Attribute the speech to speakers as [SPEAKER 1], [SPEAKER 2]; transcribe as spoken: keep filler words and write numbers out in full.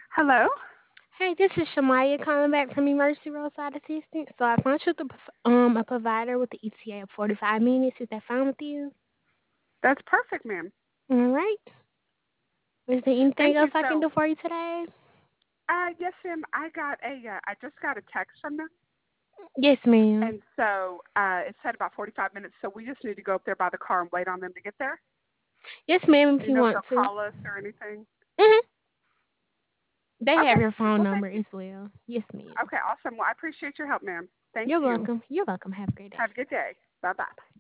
[SPEAKER 1] Hello.
[SPEAKER 2] Hey, this is Shamaya calling back from Emergency Roadside Assistance. So I found you the, prov- um a provider with the E T A of forty-five minutes. Is that fine with you?
[SPEAKER 1] That's perfect, ma'am.
[SPEAKER 2] All right. Is there anything
[SPEAKER 1] Thank you.
[SPEAKER 2] else I can
[SPEAKER 1] So,
[SPEAKER 2] do for you today?
[SPEAKER 1] uh, yes, ma'am. I got a. Uh, I just got a text from them,
[SPEAKER 2] Yes, ma'am.
[SPEAKER 1] and so uh, it said about forty-five minutes. So we just need to go up there by the car and wait on them to get there.
[SPEAKER 2] Yes, ma'am,
[SPEAKER 1] Do
[SPEAKER 2] if
[SPEAKER 1] you
[SPEAKER 2] you
[SPEAKER 1] know if
[SPEAKER 2] want
[SPEAKER 1] they'll
[SPEAKER 2] to.
[SPEAKER 1] call us or anything?
[SPEAKER 2] hmm They have
[SPEAKER 1] Okay.
[SPEAKER 2] your phone
[SPEAKER 1] Well, thank
[SPEAKER 2] number
[SPEAKER 1] you.
[SPEAKER 2] as well. Yes, ma'am.
[SPEAKER 1] Okay, awesome. Well, I appreciate your help, ma'am. Thank
[SPEAKER 2] You're
[SPEAKER 1] you.
[SPEAKER 2] welcome. You're welcome. Have a great day.
[SPEAKER 1] Have a good day. Bye bye.